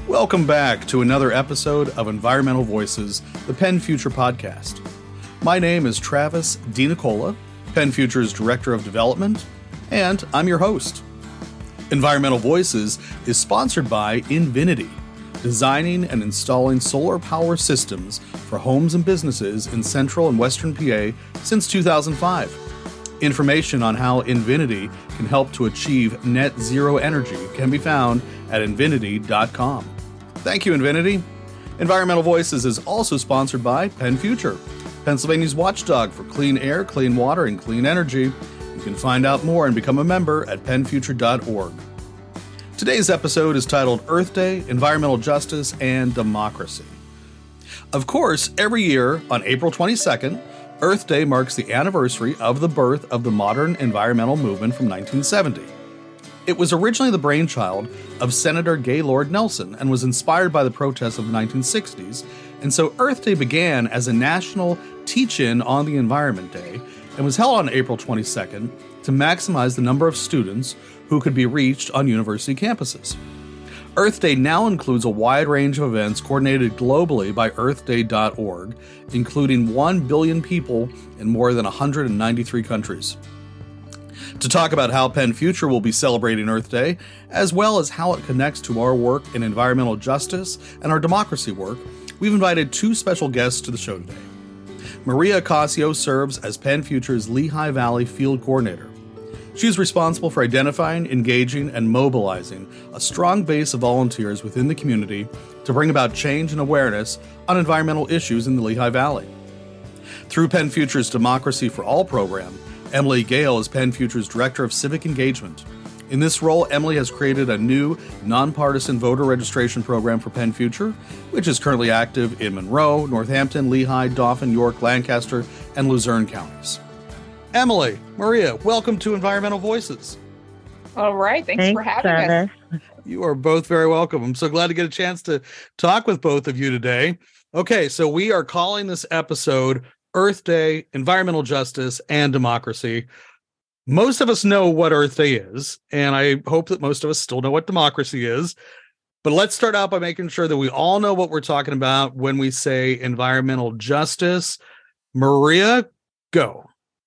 Welcome back to another episode of Environmental Voices, the Penn Future podcast. My name is Travis DiNicola, Penn Future's Director of Development, and I'm your host. Environmental Voices is sponsored by Invinity, designing and installing solar power systems for homes and businesses in central and western PA since 2005. Information on how Invinity can help to achieve net zero energy can be found at invinity.com. Thank you, Invinity. Environmental Voices is also sponsored by Penn Future, Pennsylvania's watchdog for clean air, clean water, and clean energy. You can find out more and become a member at pennfuture.org. Today's episode is titled Earth Day, Environmental Justice, and Democracy. Of course, every year on April 22nd, Earth Day marks the anniversary of the birth of the modern environmental movement from 1970. It was originally the brainchild of Senator Gaylord Nelson and was inspired by the protests of the 1960s, and so Earth Day began as a national teach-in on the Environment Day and was held on April 22nd to maximize the number of students who could be reached on university campuses. Earth Day now includes a wide range of events coordinated globally by earthday.org, including 1 billion people in more than 193 countries. To talk about how Penn Future will be celebrating Earth Day, as well as how it connects to our work in environmental justice and our democracy work, we've invited two special guests to the show today. Maria Ocasio serves as Penn Future's Lehigh Valley Field Coordinator. She is responsible for identifying, engaging, and mobilizing a strong base of volunteers within the community to bring about change and awareness on environmental issues in the Lehigh Valley. Through Penn Future's Democracy for All program, Emily Gale is Penn Future's Director of Civic Engagement. In this role, Emily has created a new nonpartisan voter registration program for Penn Future, which is currently active in Monroe, Northampton, Lehigh, Dauphin, York, Lancaster, and Luzerne counties. Emily, Maria, welcome to Environmental Voices. All right. Thanks for having us. You are both very welcome. I'm so glad to get a chance to talk with both of you today. Okay, so we are calling this episode Earth Day, Environmental Justice, and Democracy. Most of us know what Earth Day is, and I hope that most of us still know what democracy is. But let's start out by making sure that we all know what we're talking about when we say environmental justice. Maria, go.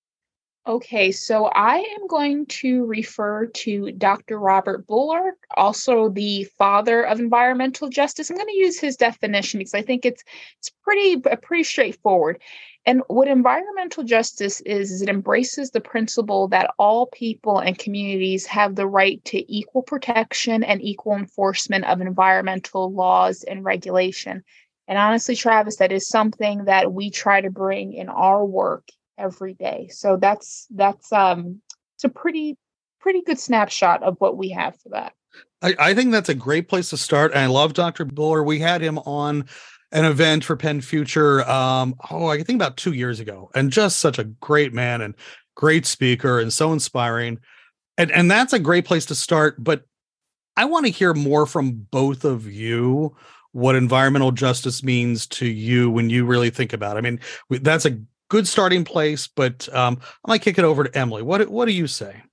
Okay, so I am going to refer to Dr. Robert Bullard, also the father of environmental justice. I'm going to use his definition because I think it's pretty straightforward. And what environmental justice is it embraces the principle that all people and communities have the right to equal protection and equal enforcement of environmental laws and regulation. And honestly, Travis, that is something that we try to bring in our work every day. So that's it's a pretty good snapshot of what we have for that. I think that's a great place to start. And I love Dr. Bullard. We had him on an event for Penn Future, I think about 2 years ago, and just such a great man and great speaker and so inspiring. And that's a great place to start. But I want to hear more from both of you, what environmental justice means to you when you really think about it. I mean, that's a good starting place, but I might kick it over to Emily. What do you say?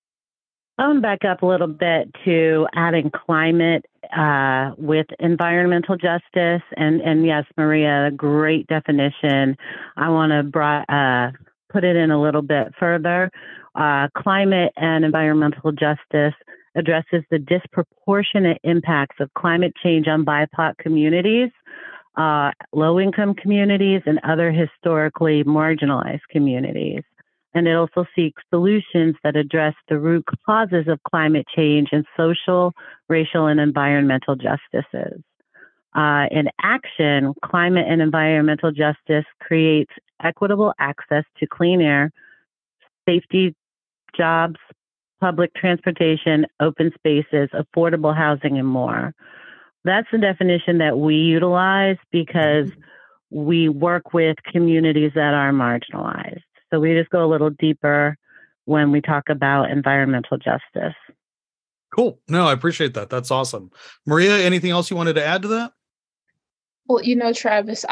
I'm going to back up a little bit to adding climate with environmental justice. And yes, Maria, great definition. I want to put it in a little bit further. Climate and environmental justice addresses the disproportionate impacts of climate change on BIPOC communities, low-income communities, and other historically marginalized communities. And it also seeks solutions that address the root causes of climate change and social, racial, and environmental justices. In action, climate and environmental justice creates equitable access to clean air, safety, jobs, public transportation, open spaces, affordable housing, and more. That's the definition that we utilize because we work with communities that are marginalized. So we just go a little deeper when we talk about environmental justice. Cool. No, I appreciate that. That's awesome. Maria, anything else you wanted to add to that? Well, Travis,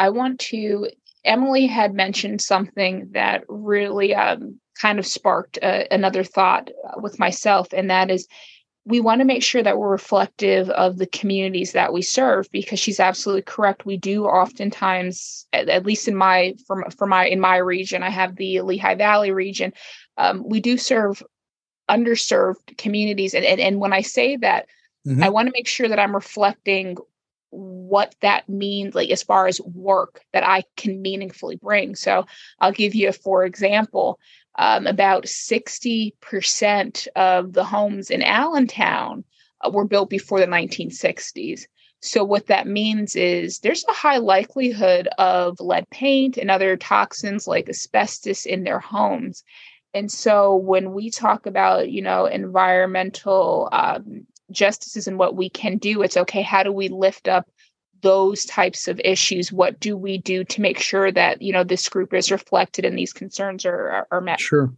Emily had mentioned something that really kind of sparked another thought with myself, and that is we want to make sure that we're reflective of the communities that we serve, because she's absolutely correct. We do oftentimes, at least in my region, I have the Lehigh Valley region. We do serve underserved communities, and when I say that, I want to make sure that I'm reflecting what that means, like as far as work that I can meaningfully bring. So I'll give you for example. About 60% of the homes in Allentown were built before the 1960s. So what that means is there's a high likelihood of lead paint and other toxins like asbestos in their homes. And so when we talk about, environmental justices and what we can do, it's okay, how do we lift up those types of issues? What do we do to make sure that, this group is reflected and these concerns are met? Sure.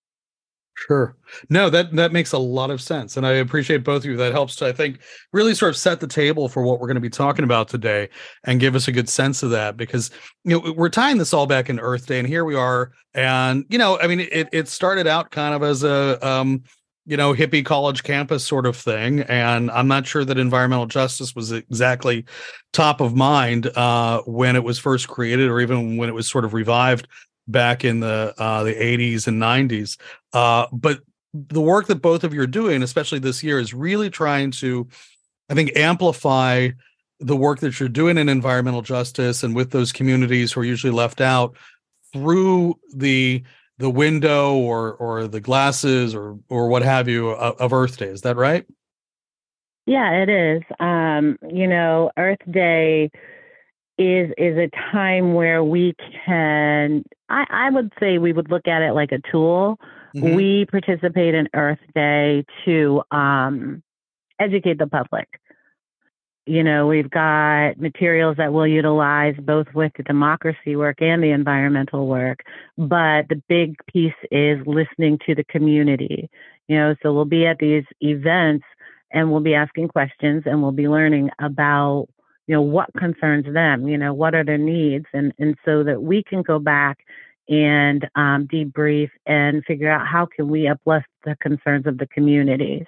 No, that makes a lot of sense. And I appreciate both of you. That helps to, I think, really sort of set the table for what we're going to be talking about today and give us a good sense of that, because, we're tying this all back into Earth Day, and here we are. And, it started out kind of as a, hippie college campus sort of thing. And I'm not sure that environmental justice was exactly top of mind when it was first created, or even when it was sort of revived back in the 80s and 90s. But the work that both of you are doing, especially this year, is really trying to, I think, amplify the work that you're doing in environmental justice and with those communities who are usually left out through the window or the glasses or what have you of Earth Day. Is that right? Yeah, it is. Earth Day is a time where we can, I would say we would look at it like a tool. Mm-hmm. We participate in Earth Day to educate the public. We've got materials that we'll utilize both with the democracy work and the environmental work, but the big piece is listening to the community. So we'll be at these events and we'll be asking questions and we'll be learning about, what concerns them, what are their needs, and so that we can go back and debrief and figure out how can we uplift the concerns of the communities.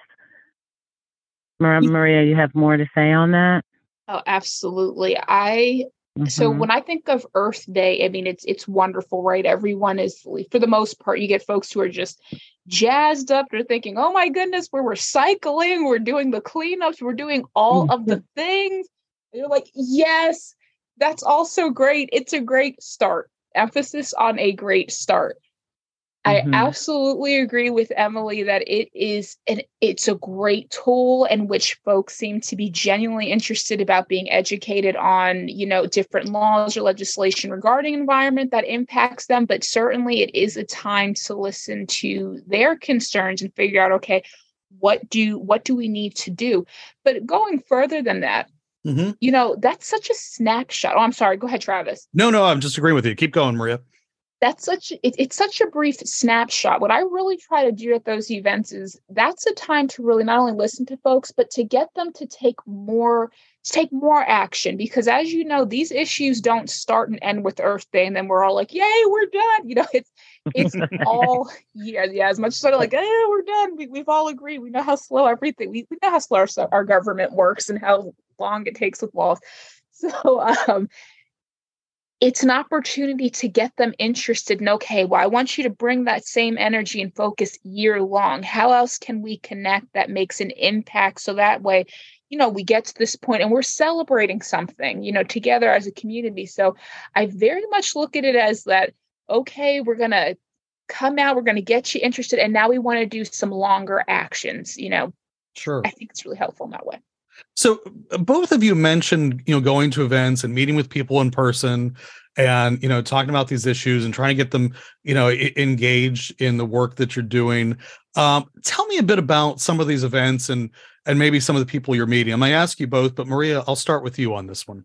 Maria, you have more to say on that? Oh, absolutely. So when I think of Earth Day, it's wonderful, right? Everyone is, for the most part, you get folks who are just jazzed up. They're thinking, oh my goodness, we're recycling, we're doing the cleanups, we're doing all of the things. You're like, yes, that's also great. It's a great start. Emphasis on a great start. I absolutely agree with Emily that it's a great tool in which folks seem to be genuinely interested about being educated on, different laws or legislation regarding environment that impacts them. But certainly it is a time to listen to their concerns and figure out, okay, what do we need to do? But going further than that, that's such a snapshot. Oh, I'm sorry. Go ahead, Travis. No, I'm just agreeing with you. Keep going, Maria. It's such a brief snapshot. What I really try to do at those events is that's a time to really not only listen to folks, but to get them to take more action. Because as you know, these issues don't start and end with Earth Day, and then we're all like, yay, we're done. It's all year. Yeah, as much as sort of like, we're done. We've all agreed. We know how slow everything. We know how slow our government works and how long it takes with laws. So it's an opportunity to get them interested in, okay, well, I want you to bring that same energy and focus year long. How else can we connect that makes an impact? So that way, we get to this point and we're celebrating something, together as a community. So I very much look at it as that, okay, we're going to come out, we're going to get you interested. And now we want to do some longer actions, Sure. I think it's really helpful in that way. So both of you mentioned, going to events and meeting with people in person and, talking about these issues and trying to get them, engaged in the work that you're doing. Tell me a bit about some of these events and maybe some of the people you're meeting. I might ask you both, but Maria, I'll start with you on this one.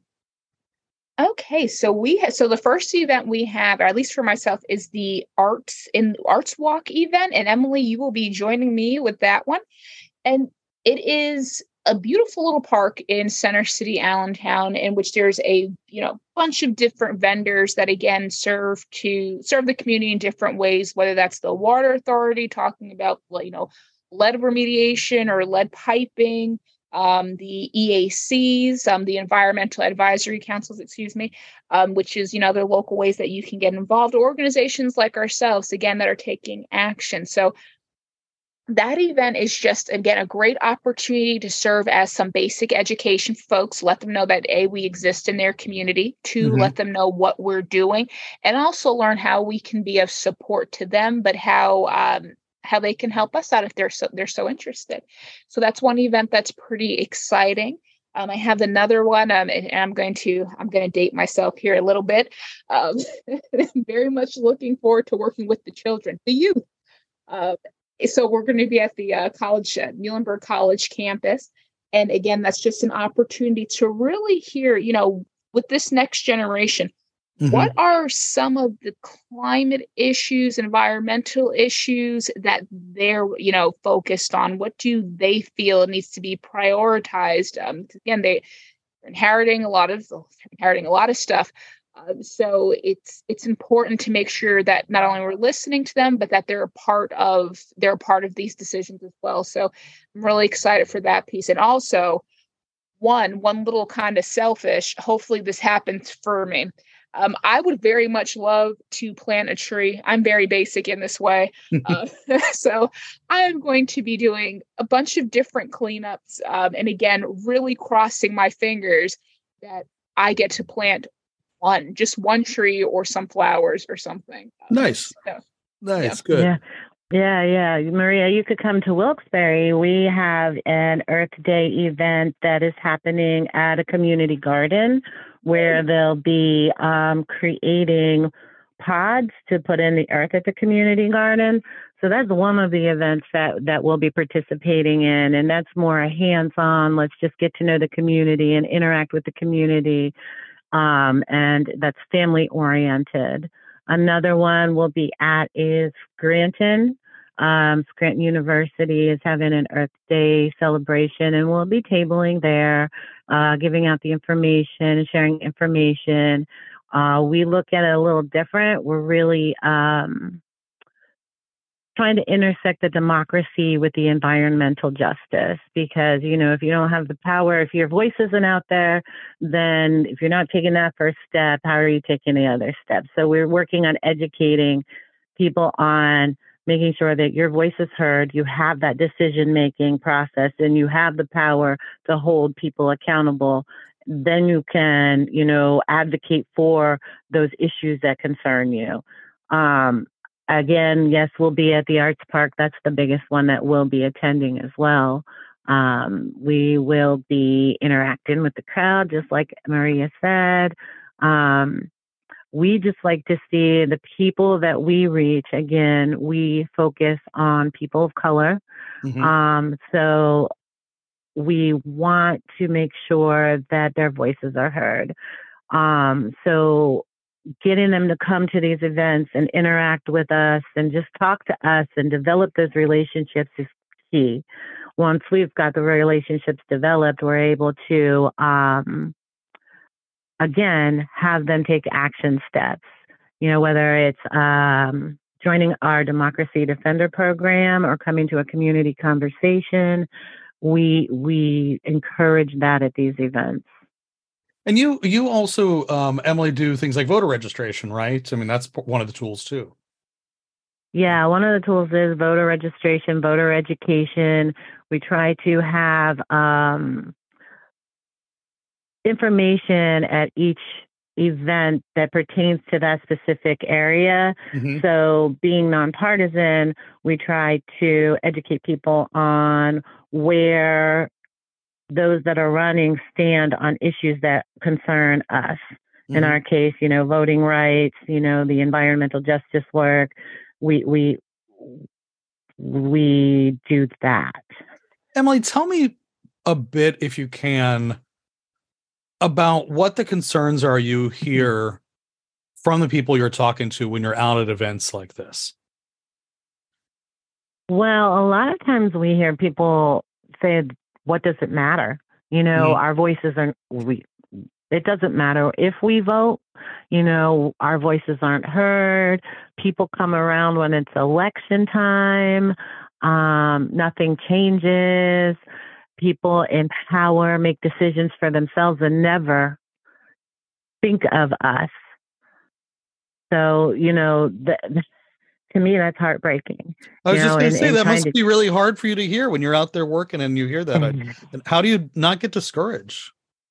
Okay, so the first event we have, or at least for myself, is the Arts Walk event. And Emily, you will be joining me with that one. And it is a beautiful little park in Center City, Allentown, in which there's a bunch of different vendors that again serve the community in different ways. Whether that's the water authority talking about lead remediation or lead piping, the EACs, the Environmental Advisory Councils, which is, other local ways that you can get involved, organizations like ourselves, again, that are taking action. So that event is just, again, a great opportunity to serve as some basic education for folks, let them know that A, we exist in their community, two, let them know what we're doing, and also learn how we can be of support to them, but how they can help us out if they're so interested. So that's one event that's pretty exciting. I have another one, and I'm going to date myself here a little bit. Very much looking forward to working with the children, the youth. So we're going to be at the Muhlenberg College campus. And again, that's just an opportunity to really hear, with this next generation, what are some of the climate issues, environmental issues that they're, focused on? What do they feel needs to be prioritized? Again, they're inheriting a lot of stuff. So it's important to make sure that not only we're listening to them, but that they're a part of these decisions as well. So I'm really excited for that piece. And also one little kind of selfish, hopefully this happens for me. I would very much love to plant a tree. I'm very basic in this way. So I am going to be doing a bunch of different cleanups. And again, really crossing my fingers that I get to plant just one tree or some flowers or something. Nice. Nice. Yeah. Good. Yeah. Maria, you could come to Wilkes-Barre. We have an Earth Day event that is happening at a community garden where they'll be creating pods to put in the earth at the community garden. So that's one of the events that we'll be participating in. And that's more a hands-on, let's just get to know the community and interact with the community. And that's family oriented. Another one we'll be at is Scranton. Scranton University is having an Earth Day celebration, and we'll be tabling there, giving out the information, sharing information. We look at it a little different. We're really trying to intersect the democracy with the environmental justice, because, if you don't have the power, if your voice isn't out there, then if you're not taking that first step, how are you taking the other steps? So we're working on educating people on making sure that your voice is heard, you have that decision-making process, and you have the power to hold people accountable. Then you can, advocate for those issues that concern you. Again, yes, we'll be at the Arts Park. That's the biggest one that we'll be attending as well. We will be interacting with the crowd, just like Maria said. We just like to see the people that we reach. Again, we focus on people of color. So we want to make sure that their voices are heard. So getting them to come to these events and interact with us and just talk to us and develop those relationships is key. Once we've got the relationships developed, we're able to, again, have them take action steps, whether it's joining our Democracy Defender program or coming to a community conversation. We encourage that at these events. And you also, Emily, do things like voter registration, right? I mean, that's one of the tools too. Yeah, one of the tools is voter registration, voter education. We try to have information at each event that pertains to that specific area. So being nonpartisan, we try to educate people on where those that are running stand on issues that concern us. In our case, voting rights, the environmental justice work. We do that. Emily, tell me a bit, if you can, about what the concerns are you hear from the people you're talking to when you're out at events like this. Well, a lot of times we hear people say, what does it matter? Our voices it doesn't matter if we vote, our voices aren't heard. People come around when it's election time. Nothing changes. People in power make decisions for themselves and never think of us. So, to me, that's heartbreaking. I was just going to say that must to be really hard for you to hear when you're out there working and you hear that. And how do you not get discouraged?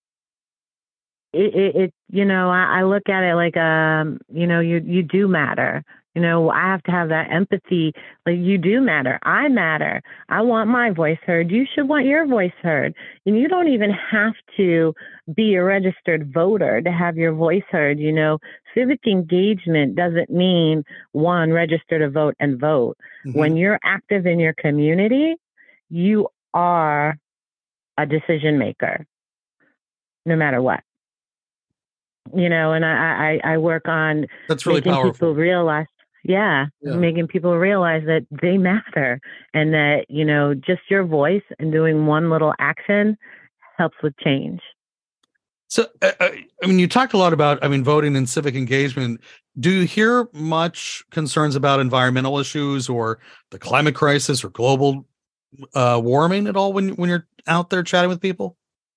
I look at it like, you do matter. I have to have that empathy. Like, you do matter. I matter. I want my voice heard. You should want your voice heard. And you don't even have to be a registered voter to have your voice heard. Civic engagement doesn't mean register to vote and vote. Mm-hmm. When you're active in your community, you are a decision maker, no matter what. And I work on that's really making powerful. People realize, making people realize that they matter, and that just your voice and doing one little action helps with change. So, you talked a lot about, voting and civic engagement. Do you hear much concerns about environmental issues or the climate crisis or global warming at all when you're out there chatting with people?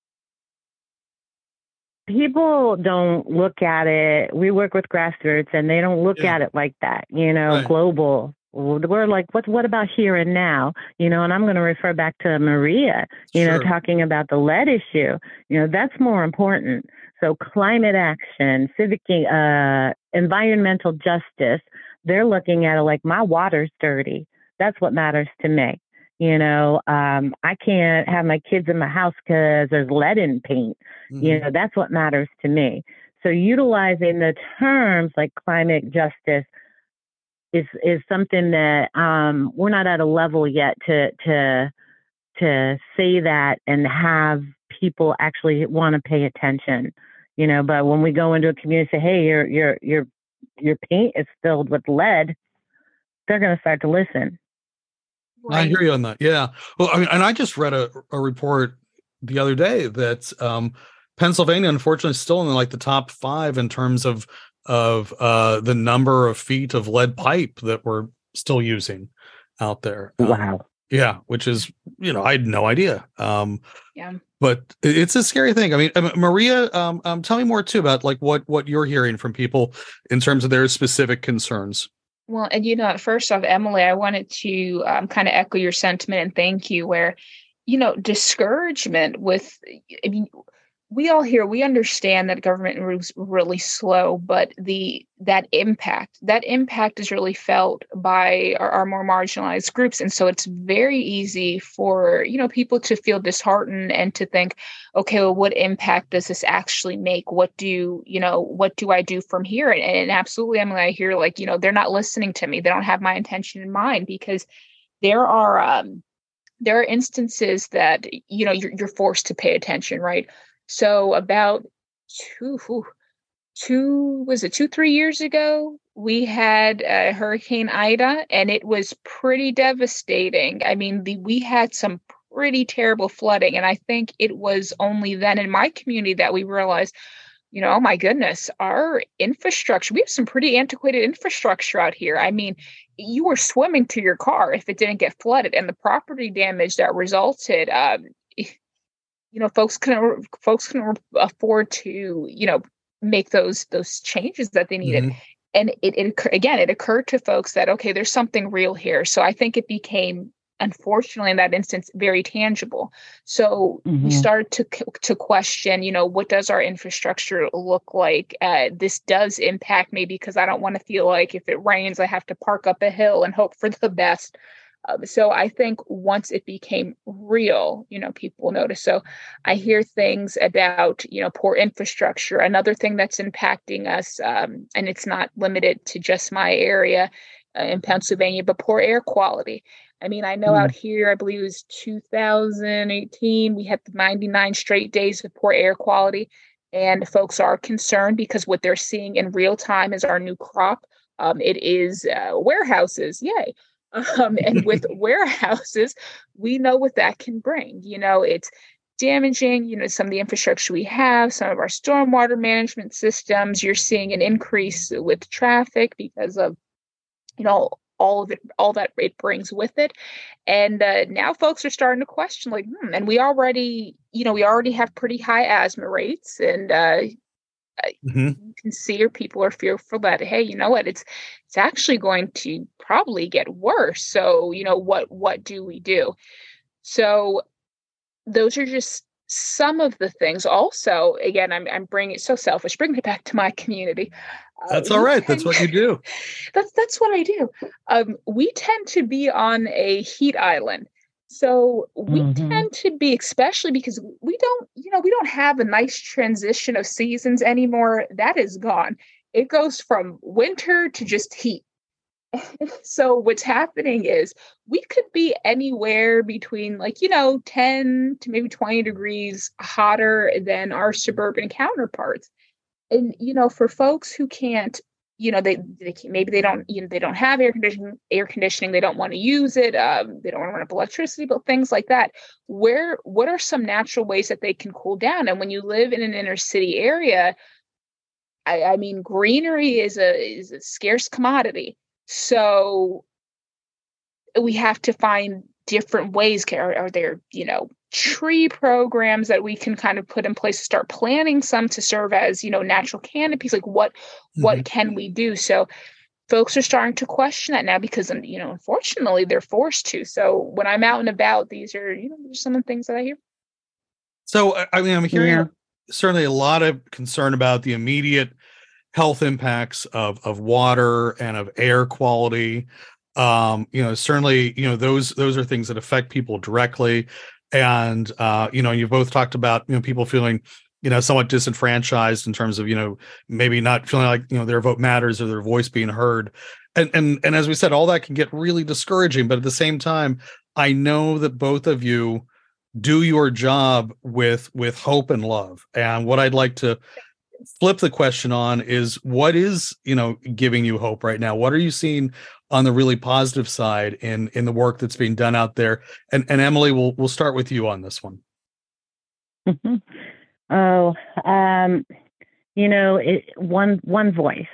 People don't look at it. We work with grassroots, and they don't look at it like that. Right. Global. We're like, what about here and now? And I'm going to refer back to Maria, talking about the lead issue. That's more important. So climate action, civic, environmental justice, they're looking at it like, my water's dirty. That's what matters to me. I can't have my kids in my house because there's lead in paint. Mm-hmm. That's what matters to me. So utilizing the terms like climate justice is something that we're not at a level yet to say that and have people actually want to pay attention. But when we go into a community and say, hey, your paint is filled with lead, they're going to start to listen. Right. I hear you on that. Yeah. Well, and I just read a report the other day that Pennsylvania, unfortunately, is still in the top 5 in terms of the number of feet of lead pipe that we're still using out there. Wow. Yeah, which is, I had no idea. Yeah. But it's a scary thing. Maria, tell me more too about what you're hearing from people in terms of their specific concerns. Well, and first off, Emily, I wanted to kind of echo your sentiment and thank you where, discouragement with, we all here, we understand that government moves really slow, but that impact is really felt by our more marginalized groups. And so it's very easy for, people to feel disheartened and to think, okay, well, what impact does this actually make? What do I do from here? And absolutely, Emily, I hear they're not listening to me. They don't have my intention in mind, because there are instances that, you're forced to pay attention, right? So about 3 years ago, we had Hurricane Ida, and it was pretty devastating. We had some pretty terrible flooding, and I think it was only then in my community that we realized, oh my goodness, our infrastructure, we have some pretty antiquated infrastructure out here. You were swimming to your car if it didn't get flooded, and the property damage that resulted, folks couldn't afford to, make those changes that they needed. Mm-hmm. And it occurred to folks that, okay, there's something real here. So I think it became, unfortunately, in that instance, very tangible. So we started to question, what does our infrastructure look like? This does impact me, because I don't want to feel like if it rains, I have to park up a hill and hope for the best. So I think once it became real, people notice. So I hear things about, poor infrastructure. Another thing that's impacting us, and it's not limited to just my area in Pennsylvania, but poor air quality. I know out here, I believe it was 2018, we had 99 straight days of poor air quality. And folks are concerned because what they're seeing in real time is our new crop. It is warehouses. Yay. And with warehouses, we know what that can bring. It's damaging, some of the infrastructure we have, some of our stormwater management systems. You're seeing an increase with traffic because of, all all that it brings with it. And now folks are starting to question, like, and we already have pretty high asthma rates, and you can see or people are fearful that, hey, you know what, it's actually going to probably get worse. So, what do we do? So those are just some of the things. Also, again, I'm bringing it so selfish, bringing it back to my community. That's all right. That's what you do. That's what I do. We tend to be on a heat island. So we tend to be, especially because we don't have a nice transition of seasons anymore. That is gone. It goes from winter to just heat. So what's happening is we could be anywhere between 10 to maybe 20 degrees hotter than our suburban counterparts. And, for folks who can't, they maybe they don't have air conditioning. They don't want to use it. They don't want to run up electricity, but things like that. What are some natural ways that they can cool down? And when you live in an inner city area, I mean, greenery is a scarce commodity. So we have to find different ways. Are there, tree programs that we can kind of put in place to start planting some to serve as, natural canopies? Like what can we do? So folks are starting to question that now because, unfortunately they're forced to. So when I'm out and about, these are, some of the things that I hear. So, I mean, I'm hearing certainly a lot of concern about the immediate health impacts of water and of air quality. Certainly, those are things that affect people directly. And, you both talked about, people feeling, somewhat disenfranchised in terms of, maybe not feeling like, their vote matters or their voice being heard. And as we said, all that can get really discouraging. But at the same time, I know that both of you do your job with hope and love. And what I'd like to flip the question on is, what is, giving you hope right now? What are you seeing on the really positive side in the work that's being done out there? And Emily, we'll start with you on this one. One voice,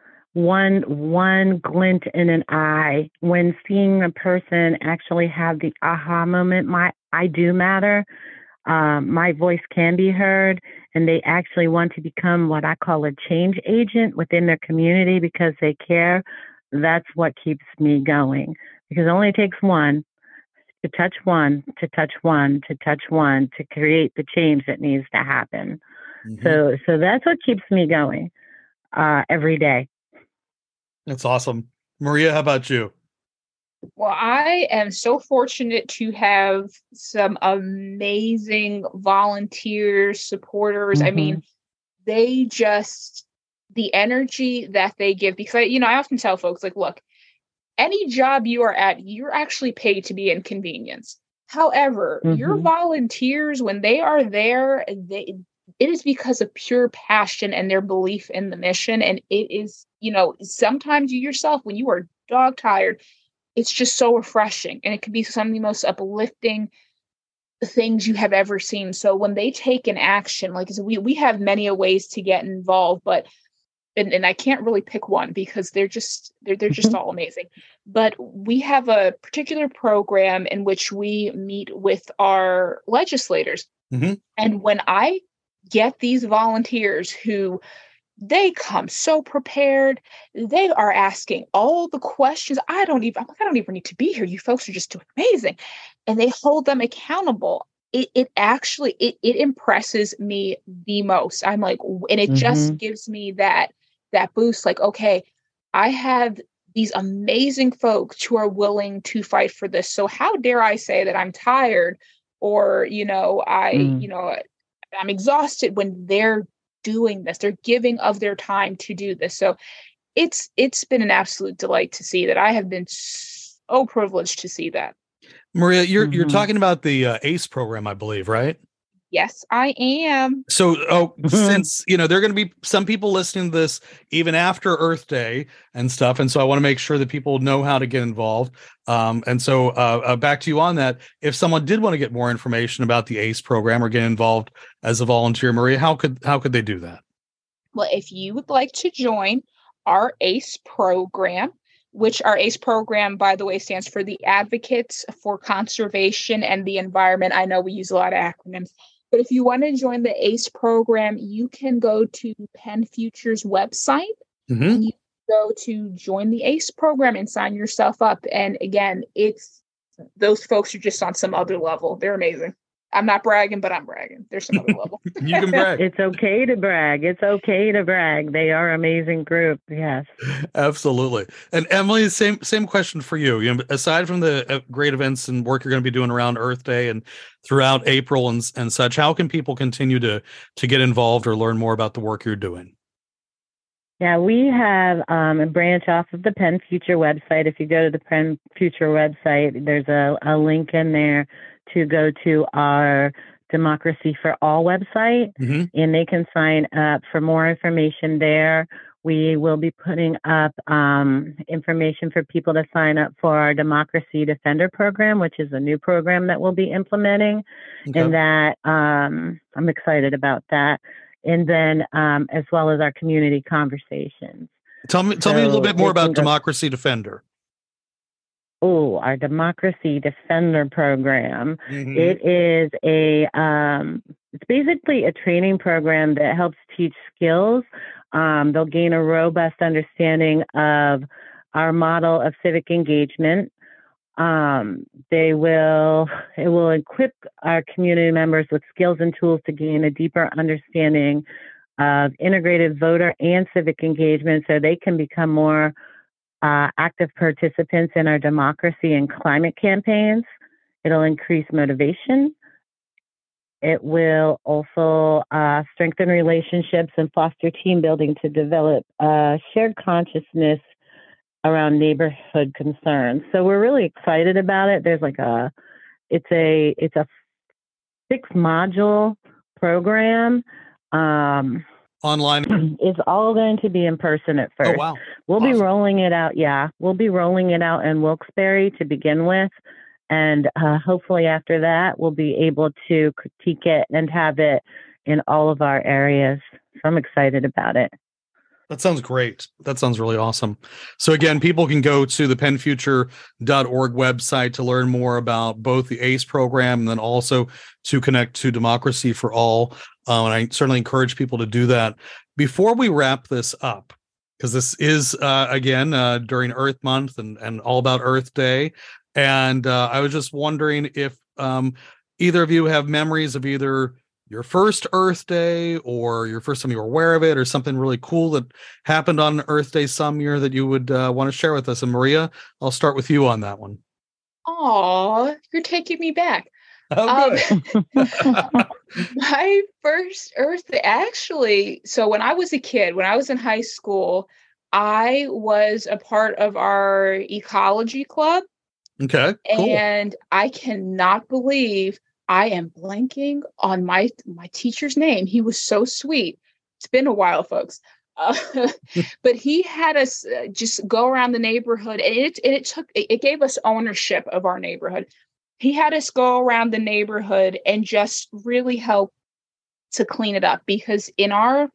one glint in an eye, when seeing a person actually have the aha moment, I do matter. My voice can be heard, and they actually want to become what I call a change agent within their community because they care. That's what keeps me going, because it only takes one to touch one, to touch one, to touch one, to create the change that needs to happen. So that's what keeps me going every day. That's awesome. Maria, how about you? Well, I am so fortunate to have some amazing volunteers, supporters. I mean, the energy that they give, because I often tell folks, like, look, any job you are at, you're actually paid to be inconvenienced. However, your volunteers, when they are there, it is because of pure passion and their belief in the mission. And it is, sometimes you yourself, when you are dog tired, it's just so refreshing, and it can be some of the most uplifting things you have ever seen. So when they take an action, like I said, we have many ways to get involved, but and I can't really pick one because they're just all amazing. But we have a particular program in which we meet with our legislators, and when I get these volunteers who they come so prepared. They are asking all the questions. I don't even need to be here. You folks are just too amazing. And they hold them accountable. It actually impresses me the most. I'm like, and it just gives me that boost. Like, okay, I have these amazing folks who are willing to fight for this. So how dare I say that I'm tired or, I'm exhausted when they're doing this. They're giving of their time to do this. So it's been an absolute delight to see that. I have been so privileged to see that. Maria, you're talking about the ACE program, I believe, right? Yes, I am. So, since, there are going to be some people listening to this even after Earth Day and stuff. And so I want to make sure that people know how to get involved. And so back to you on that. If someone did want to get more information about the ACE program or get involved as a volunteer, Maria, how could they do that? Well, if you would like to join our ACE program, which our ACE program, by the way, stands for the Advocates for Conservation and the Environment. I know we use a lot of acronyms, but if you want to join the ACE program, you can go to Penn Future's website and you go to join the ACE program and sign yourself up. And again, those folks are just on some other level. They're amazing. I'm not bragging, but I'm bragging. There's some other level. You can brag. It's okay to brag. It's okay to brag. They are an amazing group. Yes. Absolutely. And Emily, same question for you. You know, aside from the great events and work you're going to be doing around Earth Day and throughout April and such, how can people continue to get involved or learn more about the work you're doing? Yeah, we have a branch off of the Penn Future website. If you go to the Penn Future website, there's a link in there to go to our Democracy for All website, and they can sign up for more information there. We will be putting up information for people to sign up for our Democracy Defender program, which is a new program that we'll be implementing, and that I'm excited about that. And then as well as our community conversations. Tell me a little bit more about Democracy Defender. Oh, our Democracy Defender program. It is it's basically a training program that helps teach skills. They'll gain a robust understanding of our model of civic engagement. It will equip our community members with skills and tools to gain a deeper understanding of integrated voter and civic engagement so they can become more active participants in our democracy and climate campaigns. It'll increase motivation. It will also strengthen relationships and foster team building to develop shared consciousness around neighborhood concerns. So we're really excited about it. There's it's a 6-module program. Online? It's all going to be in person at first. Oh, wow. We'll be rolling it out. Yeah. We'll be rolling it out in Wilkes-Barre to begin with. And hopefully after that, we'll be able to critique it and have it in all of our areas. So I'm excited about it. That sounds great. That sounds really awesome. So again, people can go to the pennfuture.org website to learn more about both the ACE program and then also to connect to Democracy for All. And I certainly encourage people to do that. Before we wrap this up, because this is, again, during Earth Month and all about Earth Day. And I was just wondering if either of you have memories of either your first Earth Day or your first time you were aware of it or something really cool that happened on Earth Day some year that you would want to share with us. And Maria, I'll start with you on that one. Oh, you're taking me back. Oh, my first Earth Day, actually, so when I was a kid, when I was in high school, I was a part of our ecology club. Okay, cool. And I cannot believe I am blanking on my teacher's name. He was so sweet. It's been a while, folks. But he had us just go around the neighborhood, and it gave us ownership of our neighborhood. He had us go around the neighborhood and just really help to clean it up, because in our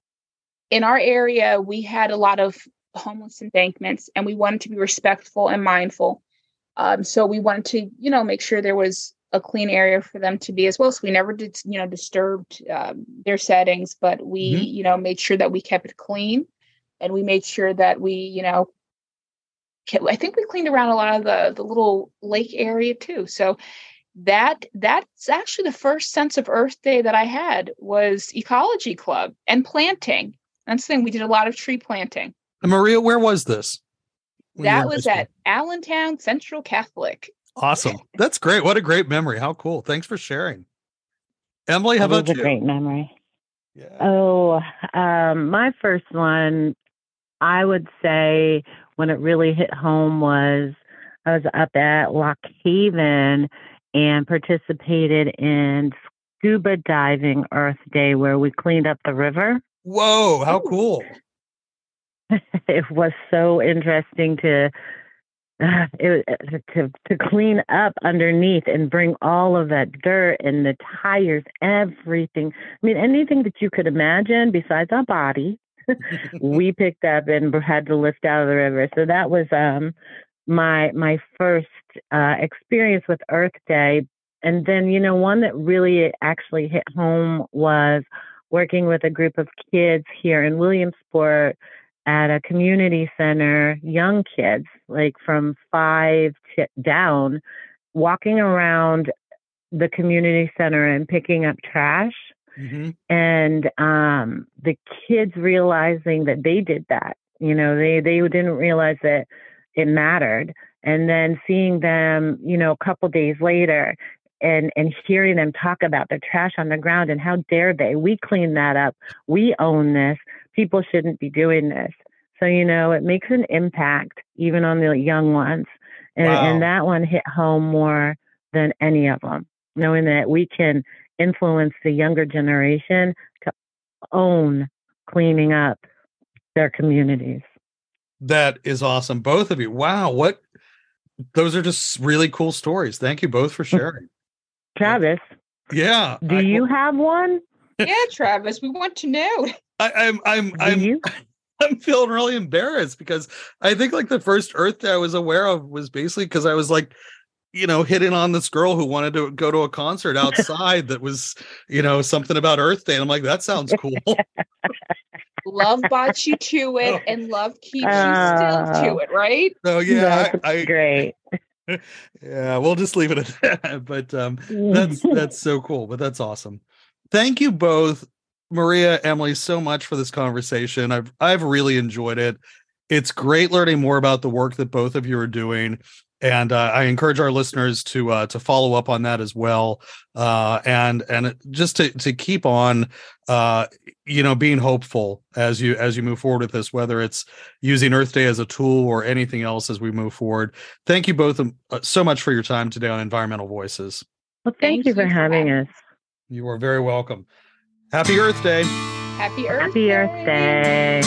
area we had a lot of homeless embankments, and we wanted to be respectful and mindful. So we wanted to, make sure there was a clean area for them to be as well. So we never did, disturbed their settings, but we, made sure that we kept it clean, and we made sure that we, I think we cleaned around a lot of the little lake area too. So that's actually the first sense of Earth Day that I had was ecology club and planting. That's the thing. We did a lot of tree planting. And Maria, where was this? That was at Allentown Central Catholic. Awesome. That's great. What a great memory. How cool. Thanks for sharing. Emily, how about you? It was a great memory. Yeah. Oh, my first one, I would say when it really hit home was I was up at Lock Haven and participated in scuba diving Earth Day, where we cleaned up the river. Whoa, how cool. It was so interesting to clean up underneath and bring all of that dirt and the tires, everything. I mean, anything that you could imagine besides our body. we picked up and had to lift out of the river. So that was my first experience with Earth Day. And then, one that really actually hit home was working with a group of kids here in Williamsport at a community center, young kids, like from 5 down, walking around the community center and picking up trash. Mm-hmm. And the kids realizing that they did that, they didn't realize that it mattered. And then seeing them, a couple days later and hearing them talk about the trash on the ground and how dare they, we clean that up. We own this. People shouldn't be doing this. So, it makes an impact even on the young ones. And, wow. And that one hit home more than any of them, knowing that we can influence the younger generation to own cleaning up their communities. That is awesome. Both of you. Wow. Those are just really cool stories. Thank you both for sharing. Travis. Yeah. Do you have one? Yeah, Travis, we want to know. I'm feeling really embarrassed because I think like the first Earth Day I was aware of was basically because I was like, hitting on this girl who wanted to go to a concert outside that was, something about Earth Day. And I'm like, that sounds cool. Love brought you to it, and love keeps you still to it, right? So yeah, great. Yeah, we'll just leave it at that. But that's so cool. But that's awesome. Thank you both, Maria, Emily, so much for this conversation. I've really enjoyed it. It's great learning more about the work that both of you are doing. And I encourage our listeners to follow up on that as well, and just to keep on, being hopeful as you move forward with this, whether it's using Earth Day as a tool or anything else as we move forward. Thank you both so much for your time today on Environmental Voices. Well, thank you for having us. You are very welcome. Happy Earth Day. Happy Earth Happy Earth Day.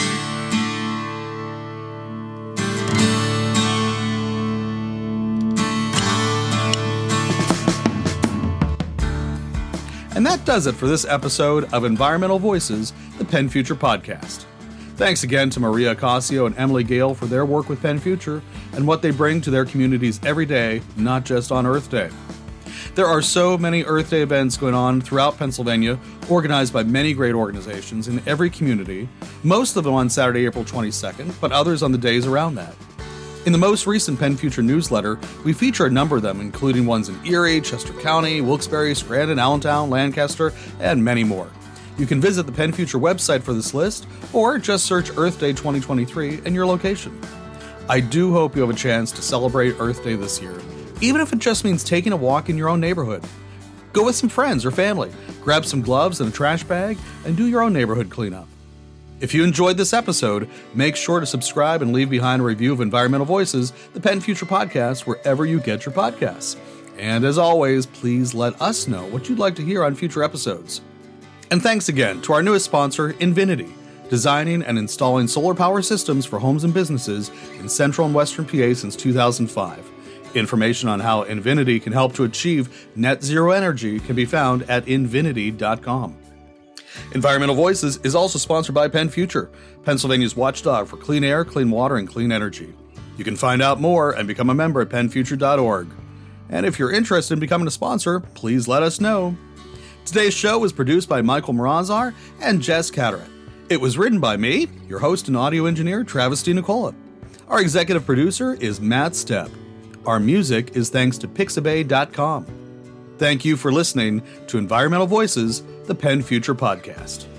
And that does it for this episode of Environmental Voices, the Penn Future podcast. Thanks again to Maria Ocasio and Emily Gale for their work with Penn Future and what they bring to their communities every day, not just on Earth Day. There are so many Earth Day events going on throughout Pennsylvania, organized by many great organizations in every community, most of them on Saturday, April 22nd, but others on the days around that. In the most recent Penn Future newsletter, we feature a number of them, including ones in Erie, Chester County, Wilkes-Barre, Scranton, Allentown, Lancaster, and many more. You can visit the Penn Future website for this list, or just search Earth Day 2023 in your location. I do hope you have a chance to celebrate Earth Day this year, even if it just means taking a walk in your own neighborhood. Go with some friends or family, grab some gloves and a trash bag, and do your own neighborhood cleanup. If you enjoyed this episode, make sure to subscribe and leave behind a review of Environmental Voices, the Penn Future podcast, wherever you get your podcasts. And as always, please let us know what you'd like to hear on future episodes. And thanks again to our newest sponsor, Invinity, designing and installing solar power systems for homes and businesses in Central and Western PA since 2005. Information on how Invinity can help to achieve net zero energy can be found at invinity.com. Environmental Voices is also sponsored by Penn Future, Pennsylvania's watchdog for clean air, clean water, and clean energy. You can find out more and become a member at pennfuture.org. And if you're interested in becoming a sponsor, please let us know. Today's show was produced by Michael Mirazar and Jess Catterett. It was written by me, your host and audio engineer, Travis DiNicola. Our executive producer is Matt Stepp. Our music is thanks to Pixabay.com. Thank you for listening to Environmental Voices, the Penn Future podcast.